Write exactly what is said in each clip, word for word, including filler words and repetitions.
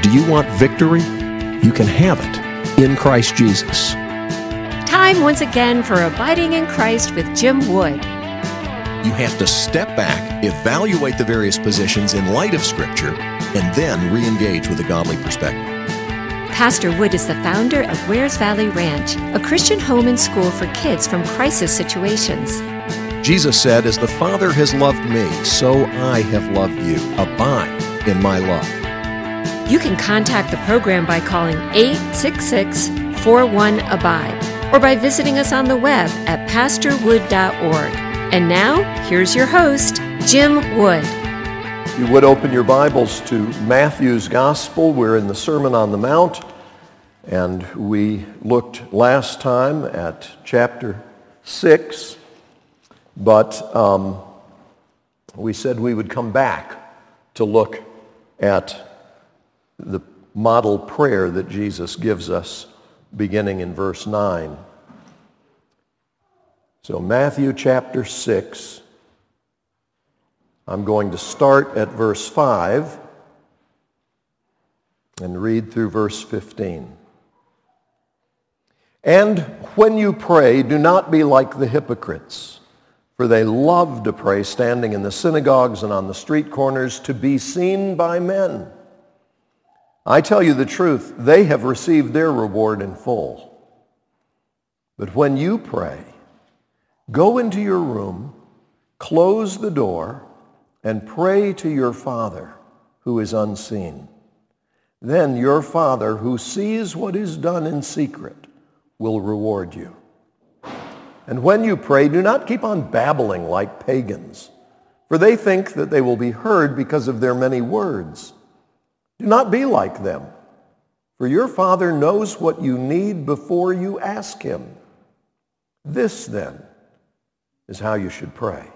Do you want victory? You can have it in Christ Jesus. Time once again for Abiding in Christ with Jim Wood. You have to step back, evaluate the various positions in light of Scripture, and then re-engage with a godly perspective. Pastor Wood is the founder of Wares Valley Ranch, a Christian home and school for kids from crisis situations. Jesus said, "As the Father has loved me, so I have loved you. Abide in my love." You can contact the program by calling eight six six, four one, A B I D E or by visiting us on the web at pastor wood dot org. And now, here's your host, Jim Wood. You would open your Bibles to Matthew's Gospel. We're in the Sermon on the Mount, and we looked last time at chapter six, but um, we said we would come back to look at the model prayer that Jesus gives us beginning in verse nine. So Matthew chapter six, I'm going to start at verse five and read through verse fifteen. "And when you pray, do not be like the hypocrites, for they love to pray standing in the synagogues and on the street corners to be seen by men. I tell you the truth, they have received their reward in full. But when you pray, go into your room, close the door, and pray to your Father who is unseen. Then your Father who sees what is done in secret will reward you. And when you pray, do not keep on babbling like pagans, for they think that they will be heard because of their many words. Do not be like them, for your Father knows what you need before you ask him. This, then, is how you should pray.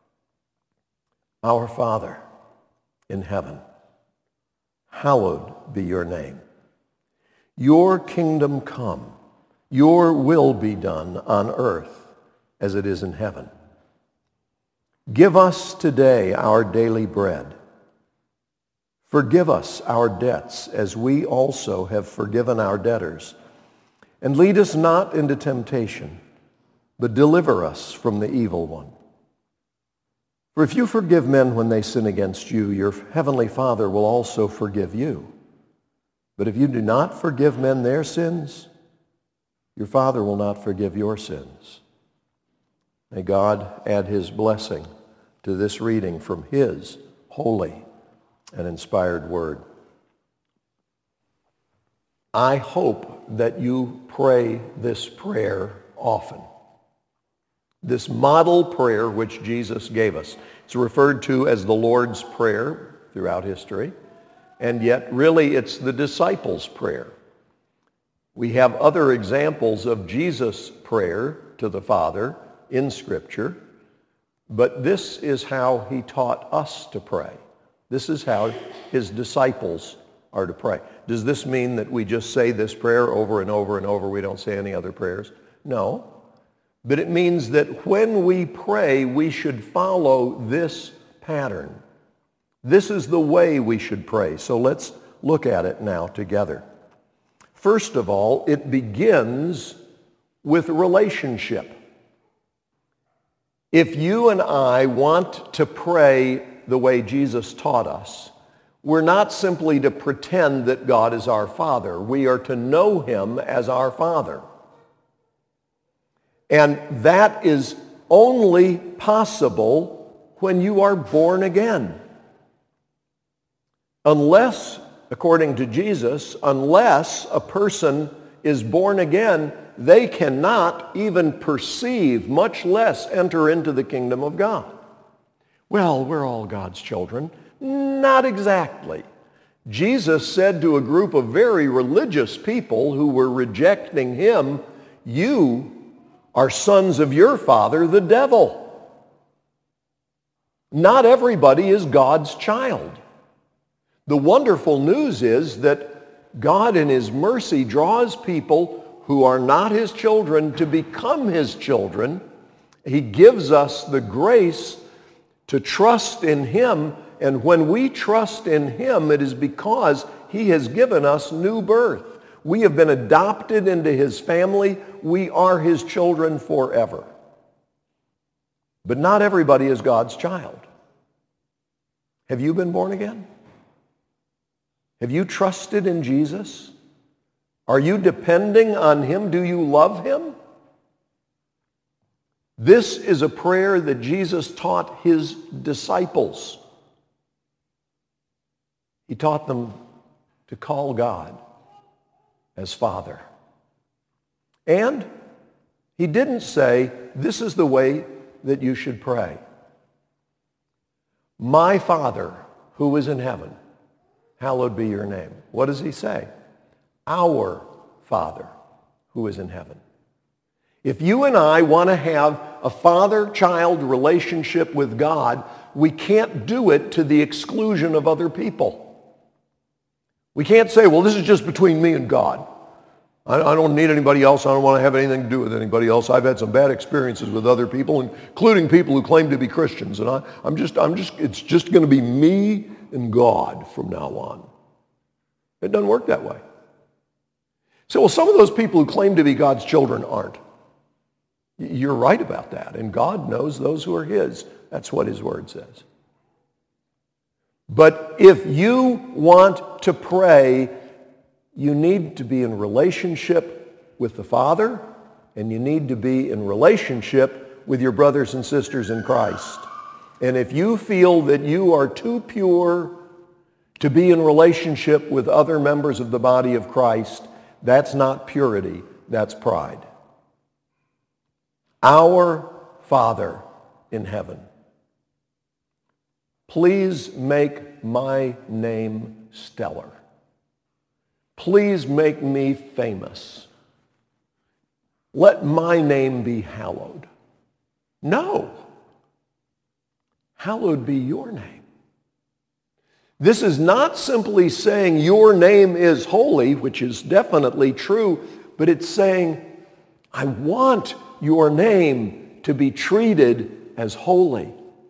Our Father in heaven, hallowed be your name. Your kingdom come, your will be done on earth as it is in heaven. Give us today our daily bread. Forgive us our debts as we also have forgiven our debtors. And lead us not into temptation, but deliver us from the evil one. For if you forgive men when they sin against you, your heavenly Father will also forgive you. But if you do not forgive men their sins, your Father will not forgive your sins." May God add his blessing to this reading from his holy and inspired word. I hope that you pray this prayer often. This model prayer which Jesus gave us. It's referred to as the Lord's Prayer throughout history, and yet really it's the disciples' prayer. We have other examples of Jesus' prayer to the Father in Scripture, but this is how he taught us to pray. This is how his disciples are to pray. Does this mean that we just say this prayer over and over and over? We don't say any other prayers? No. But it means that when we pray, we should follow this pattern. This is the way we should pray. So let's look at it now together. First of all, it begins with relationship. If you and I want to pray the way Jesus taught us, we're not simply to pretend that God is our Father. We are to know him as our Father. And that is only possible when you are born again. Unless, according to Jesus, unless a person is born again, they cannot even perceive, much less enter into the kingdom of God. Well, we're all God's children. Not exactly. Jesus said to a group of very religious people who were rejecting him, "You are sons of your father, the devil." Not everybody is God's child. The wonderful news is that God in his mercy draws people who are not his children to become his children. He gives us the grace to trust in him, and when we trust in him, it is because He has given us new birth. We have been adopted into his family. We are his children forever. But not everybody is God's child. Have you been born again? Have you trusted in Jesus? Are you depending on him? Do you love him? This is a prayer that Jesus taught his disciples. He taught them to call God as Father. And he didn't say, this is the way that you should pray. My Father, who is in heaven, hallowed be your name. What does he say? Our Father, who is in heaven. If you and I want to have a father-child relationship with God, we can't do it to the exclusion of other people. We can't say, well, this is just between me and God. I, I don't need anybody else. I don't want to have anything to do with anybody else. I've had some bad experiences with other people, including people who claim to be Christians. And I, I'm just, I'm just, it's just going to be me and God from now on. It doesn't work that way. So, well, some of those people who claim to be God's children aren't. You're right about that. And God knows those who are his. That's what his word says. But if you want to pray, you need to be in relationship with the Father, and you need to be in relationship with your brothers and sisters in Christ. And if you feel that you are too pure to be in relationship with other members of the body of Christ, that's not purity, that's pride. Our Father in heaven, please make my name stellar. Please make me famous. Let my name be hallowed. No. Hallowed be your name. This is not simply saying your name is holy, which is definitely true, but it's saying, I want your name to be treated as holy.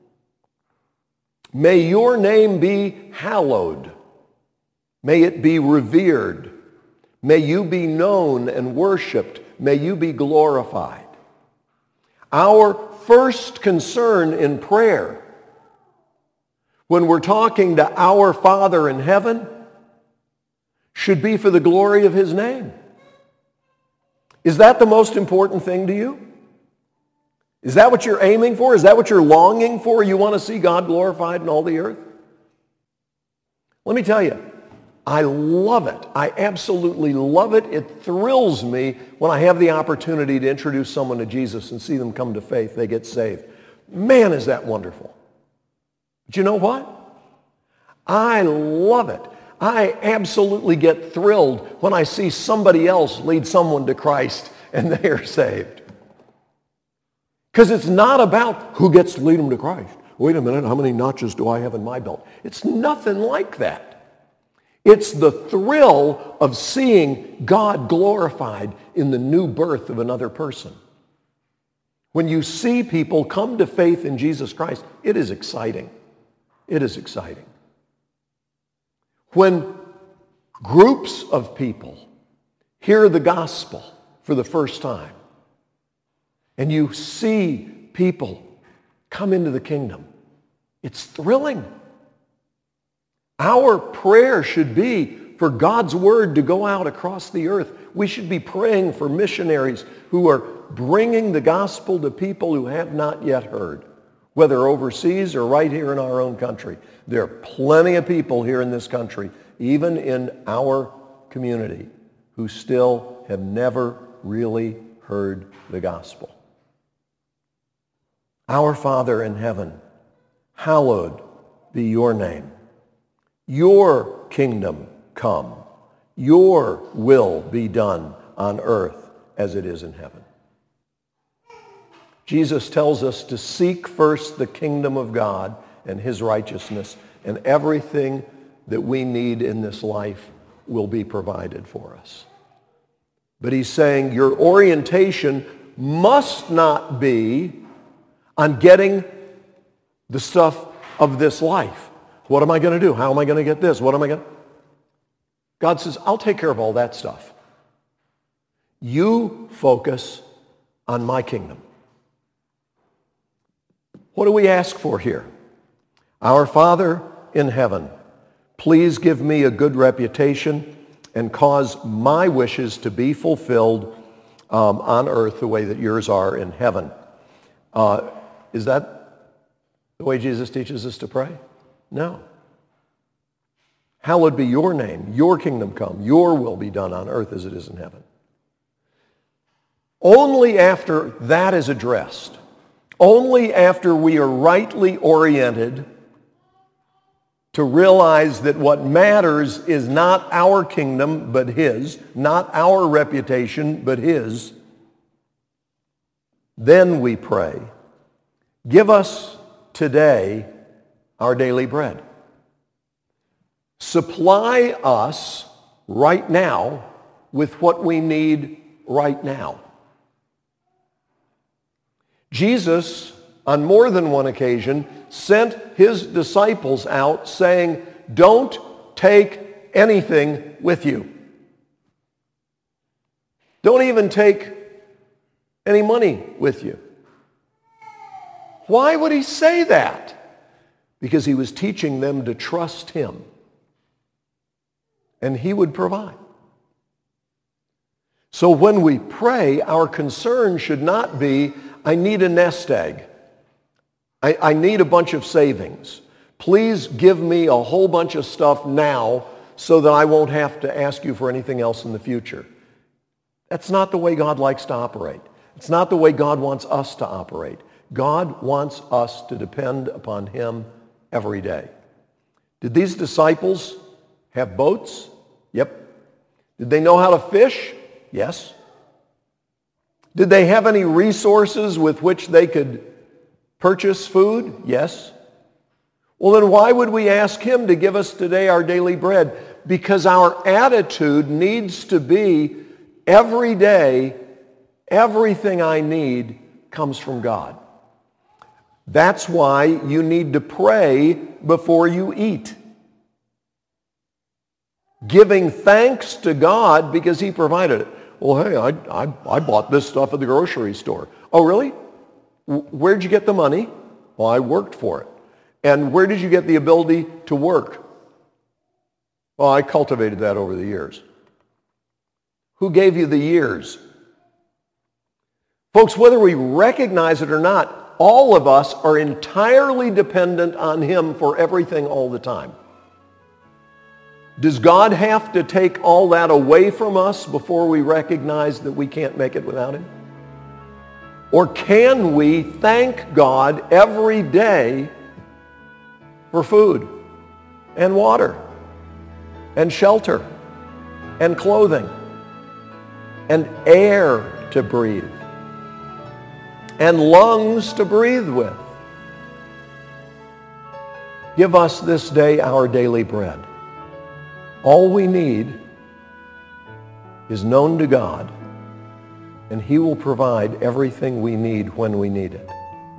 May your name be hallowed. May it be revered. May you be known and worshiped. May you be glorified. Our first concern in prayer, when we're talking to our Father in heaven, should be for the glory of his name. Is that the most important thing to you? Is that what you're aiming for? Is that what you're longing for? You want to see God glorified in all the earth? Let me tell you, I love it. I absolutely love it. It thrills me when I have the opportunity to introduce someone to Jesus and see them come to faith. They get saved. Man, is that wonderful. But you know what? I love it. I absolutely get thrilled when I see somebody else lead someone to Christ and they are saved. Because it's not about who gets to lead them to Christ. Wait a minute, how many notches do I have in my belt? It's nothing like that. It's the thrill of seeing God glorified in the new birth of another person. When you see people come to faith in Jesus Christ, it is exciting. It is exciting. When groups of people hear the gospel for the first time, and you see people come into the kingdom, it's thrilling. Our prayer should be for God's word to go out across the earth. We should be praying for missionaries who are bringing the gospel to people who have not yet heard, whether overseas or right here in our own country. There are plenty of people here in this country, even in our community, who still have never really heard the gospel. Our Father in heaven, hallowed be your name. Your kingdom come. Your will be done on earth as it is in heaven. Jesus tells us to seek first the kingdom of God and his righteousness, and everything that we need in this life will be provided for us. But he's saying your orientation must not be on getting the stuff of this life. What am I going to do? How am I going to get this? What am I going to... God says, I'll take care of all that stuff. You focus on my kingdom. What do we ask for here? Our Father in heaven, please give me a good reputation and cause my wishes to be fulfilled um, on earth the way that yours are in heaven. Uh, is that the way Jesus teaches us to pray? No. Hallowed be your name, your kingdom come, your will be done on earth as it is in heaven. Only after that is addressed, only after we are rightly oriented to realize that what matters is not our kingdom but his, not our reputation but his, then we pray, give us today our daily bread. Supply us right now with what we need right now. Jesus, on more than one occasion, sent his disciples out saying, don't take anything with you. Don't even take any money with you. Why would he say that? Because he was teaching them to trust him. And he would provide. So when we pray, our concern should not be, I need a nest egg. I, I need a bunch of savings. Please give me a whole bunch of stuff now so that I won't have to ask you for anything else in the future. That's not the way God likes to operate. It's not the way God wants us to operate. God wants us to depend upon him every day. Did these disciples have boats? Yep. Did they know how to fish? Yes. Did they have any resources with which they could purchase food? Yes. Well, then why would we ask him to give us today our daily bread? Because our attitude needs to be every day, everything I need comes from God. That's why you need to pray before you eat. Giving thanks to God because he provided it. Well, hey, I, I, I bought this stuff at the grocery store. Oh, really? Where'd you get the money? Well, I worked for it. And where did you get the ability to work? Well, I cultivated that over the years. Who gave you the years? Folks, whether we recognize it or not, all of us are entirely dependent on him for everything all the time. Does God have to take all that away from us before we recognize that we can't make it without him? Or can we thank God every day for food and water and shelter and clothing and air to breathe and lungs to breathe with? Give us this day our daily bread. All we need is known to God, and he will provide everything we need when we need it.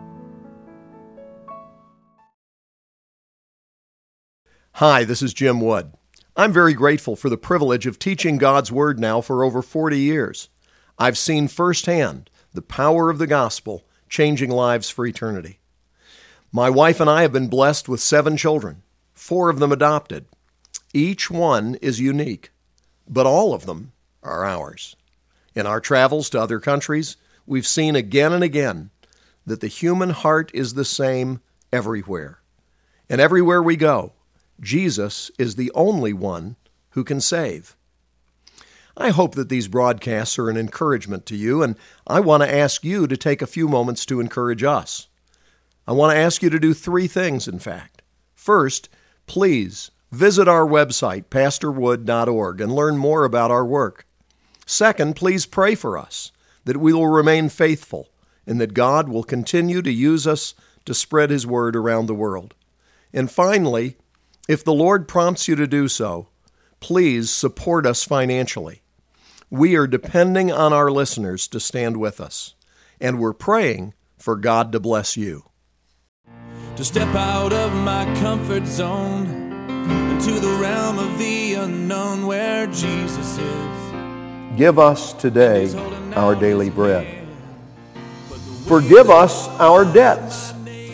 Hi, this is Jim Wood. I'm very grateful for the privilege of teaching God's Word now for over forty years. I've seen firsthand the power of the gospel changing lives for eternity. My wife and I have been blessed with seven children, four of them adopted. Each one is unique, but all of them are ours. In our travels to other countries, we've seen again and again that the human heart is the same everywhere. And everywhere we go, Jesus is the only one who can save. I hope that these broadcasts are an encouragement to you, and I want to ask you to take a few moments to encourage us. I want to ask you to do three things, in fact. First, please visit our website, pastor wood dot org, and learn more about our work. Second, please pray for us, that we will remain faithful and that God will continue to use us to spread his word around the world. And finally, if the Lord prompts you to do so, please support us financially. We are depending on our listeners to stand with us, and we're praying for God to bless you. To step out of my comfort zone into the realm of the unknown where Jesus is. Give us today our daily bread. Forgive us our debts.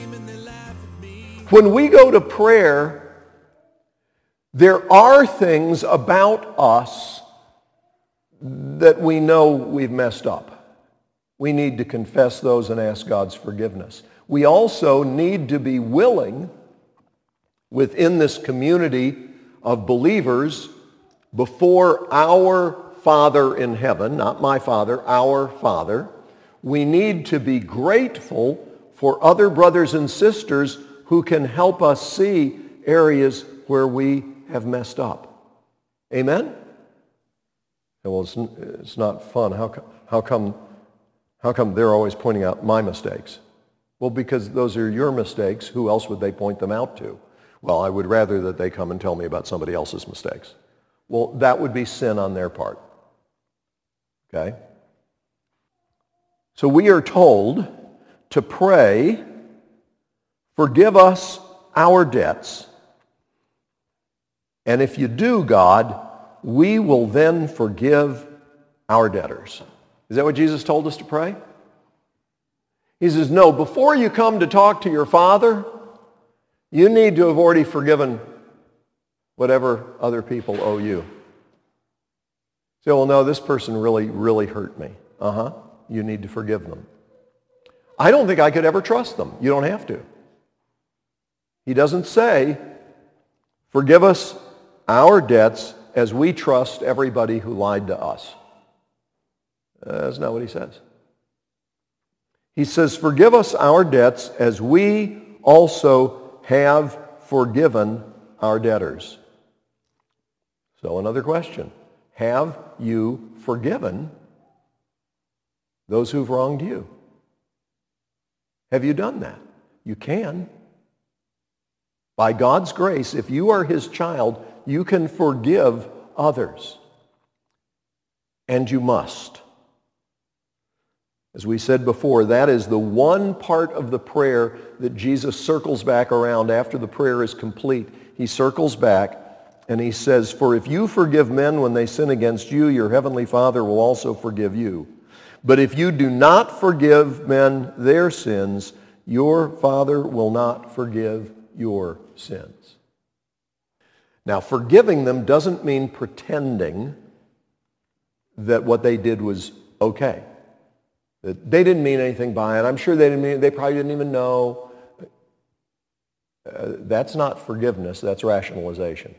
When we go to prayer, there are things about us that we know we've messed up. We need to confess those and ask God's forgiveness. We also need to be willing, within this community of believers, before our Father in heaven, not my Father, our Father, we need to be grateful for other brothers and sisters who can help us see areas where we have messed up. Amen? Well, it's, it's not fun. How, how, come, how come they're always pointing out my mistakes? Well, because those are your mistakes. Who else would they point them out to? Well, I would rather that they come and tell me about somebody else's mistakes. Well, that would be sin on their part. Okay? So we are told to pray, forgive us our debts, and if you do, God, we will then forgive our debtors. Is that what Jesus told us to pray? He says, no, before you come to talk to your Father, you need to have already forgiven whatever other people owe you. Say, well, no, this person really, really hurt me. Uh-huh. You need to forgive them. I don't think I could ever trust them. You don't have to. He doesn't say, forgive us our debts as we trust everybody who lied to us. Uh, that's not what he says. He says, forgive us our debts as we also have forgiven our debtors. So another question. Have you forgiven those who've wronged you? Have you done that? You can. By God's grace, if you are his child, you can forgive others. And you must. As we said before, that is the one part of the prayer that Jesus circles back around after the prayer is complete. He circles back and he says, for if you forgive men when they sin against you, your heavenly Father will also forgive you. But if you do not forgive men their sins, your Father will not forgive your sins. Now, forgiving them doesn't mean pretending that what they did was okay. That they didn't mean anything by it. I'm sure they didn't mean it. They probably didn't even know. Uh, that's not forgiveness. That's rationalization.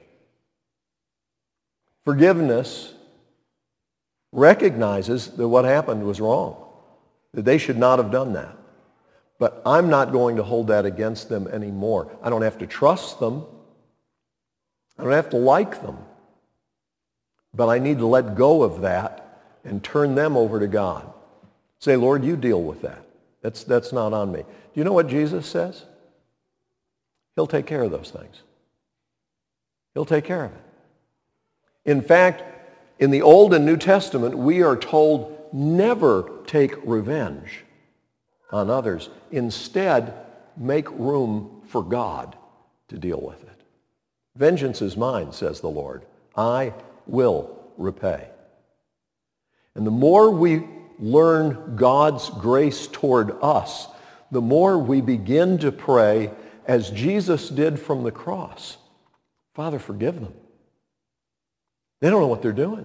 Forgiveness recognizes that what happened was wrong, that they should not have done that. But I'm not going to hold that against them anymore. I don't have to trust them. I don't have to like them. But I need to let go of that and turn them over to God. Say, Lord, you deal with that. That's, that's not on me. Do you know what Jesus says? He'll take care of those things. He'll take care of it. In fact, in the Old and New Testament, we are told never take revenge on others. Instead, make room for God to deal with it. Vengeance is mine, says the Lord. I will repay. And the more we learn God's grace toward us, the more we begin to pray as Jesus did from the cross. Father, forgive them. They don't know what they're doing.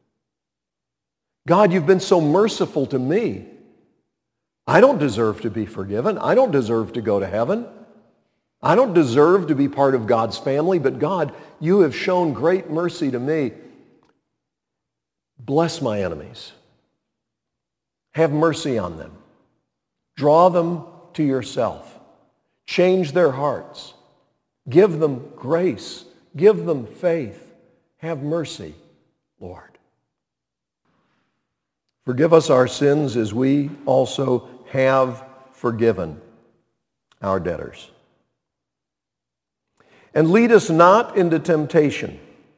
God, you've been so merciful to me. I don't deserve to be forgiven. I don't deserve to go to heaven. I don't deserve to be part of God's family, but God, you have shown great mercy to me. Bless my enemies. Have mercy on them. Draw them to yourself. Change their hearts. Give them grace. Give them faith. Have mercy, Lord. Forgive us our sins as we also have forgiven our debtors. And lead us not into temptation.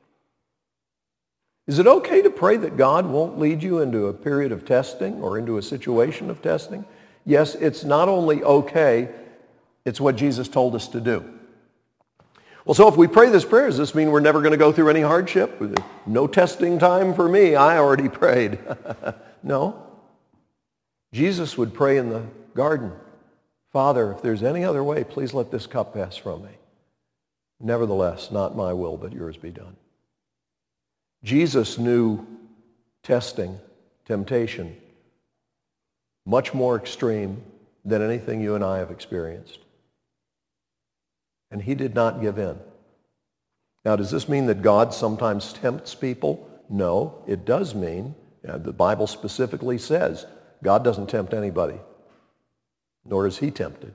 Is it okay to pray that God won't lead you into a period of testing or into a situation of testing? Yes, it's not only okay, it's what Jesus told us to do. Well, so if we pray this prayer, does this mean we're never going to go through any hardship? No testing time for me. I already prayed. No. Jesus would pray in the garden, Father, if there's any other way, please let this cup pass from me. Nevertheless, not my will, but yours be done. Jesus knew testing, temptation, much more extreme than anything you and I have experienced. And he did not give in. Now, does this mean that God sometimes tempts people? No, it does mean, you know, the Bible specifically says, God doesn't tempt anybody, nor is he tempted.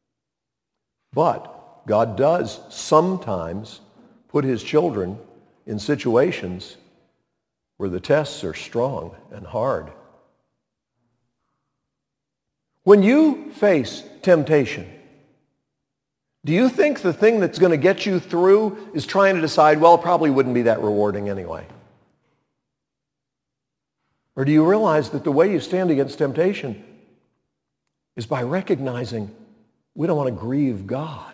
But God does sometimes put his children in situations where the tests are strong and hard. When you face temptation, do you think the thing that's going to get you through is trying to decide, well, it probably wouldn't be that rewarding anyway? Or do you realize that the way you stand against temptation is by recognizing we don't want to grieve God.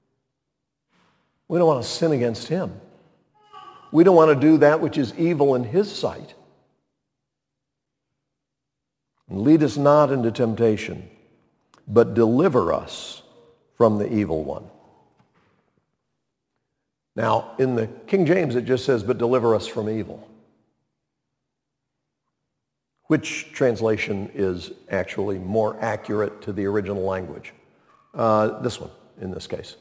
We don't want to sin against him. We don't want to do that which is evil in his sight. And lead us not into temptation, but deliver us from the evil one. Now, in the King James, it just says, but deliver us from evil. Which translation is actually more accurate to the original language? Uh, this one, in this case.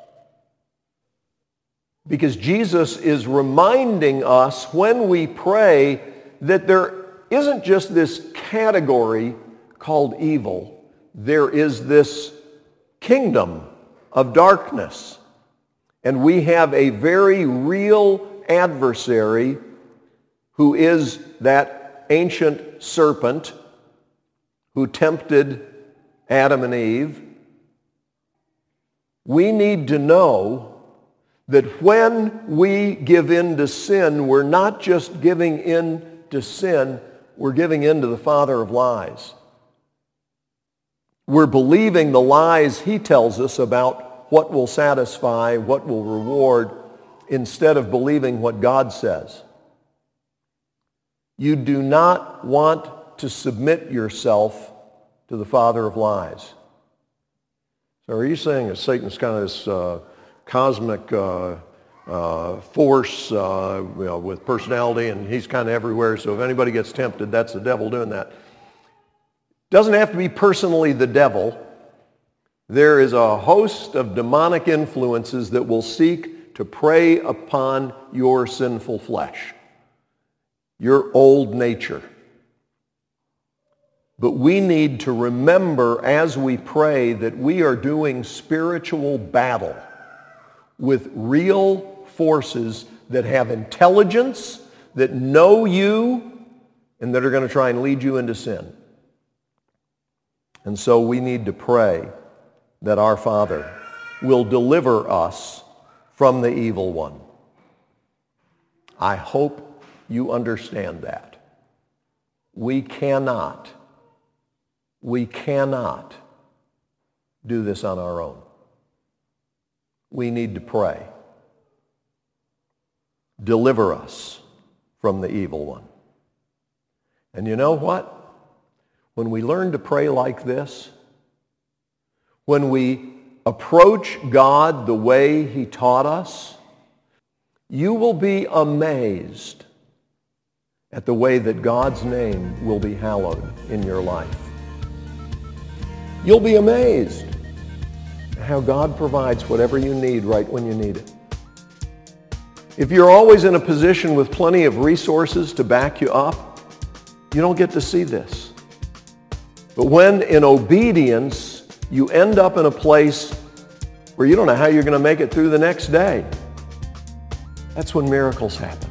Because Jesus is reminding us when we pray that there isn't just this category called evil. There is this kingdom of darkness. And we have a very real adversary who is that ancient serpent who tempted Adam and Eve. We need to know that when we give in to sin, we're not just giving in to sin, we're giving in to the father of lies. We're believing the lies he tells us about what will satisfy, what will reward, instead of believing what God says. You do not want to submit yourself to the father of lies. So are you saying that Satan's kind of this uh, cosmic uh, uh, force uh, you know, with personality, and he's kind of everywhere, so if anybody gets tempted, that's the devil doing that? Doesn't have to be personally the devil. There is a host of demonic influences that will seek to prey upon your sinful flesh, your old nature. But we need to remember as we pray that we are doing spiritual battle with real forces that have intelligence, that know you, and that are going to try and lead you into sin. And so we need to pray that our Father will deliver us from the evil one. I hope you understand that. We cannot, we cannot do this on our own. We need to pray. Deliver us from the evil one. And you know what? When we learn to pray like this, when we approach God the way he taught us, you will be amazed at the way that God's name will be hallowed in your life. You'll be amazed at how God provides whatever you need right when you need it. If you're always in a position with plenty of resources to back you up, you don't get to see this. But when in obedience you end up in a place where you don't know how you're going to make it through the next day, that's when miracles happen.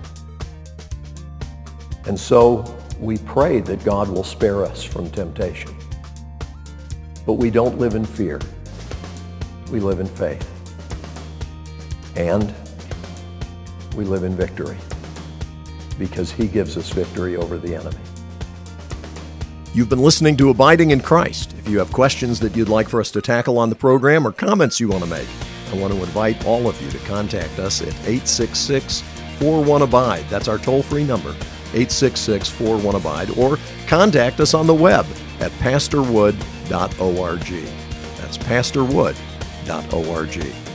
And so we pray that God will spare us from temptation. But we don't live in fear. We live in faith. And we live in victory because he gives us victory over the enemy. You've been listening to Abiding in Christ. If you have questions that you'd like for us to tackle on the program or comments you want to make, I want to invite all of you to contact us at eight six six, four one, abide. That's our toll-free number, eight six six, four one, abide, or contact us on the web at pastor wood dot org. That's pastor wood dot org.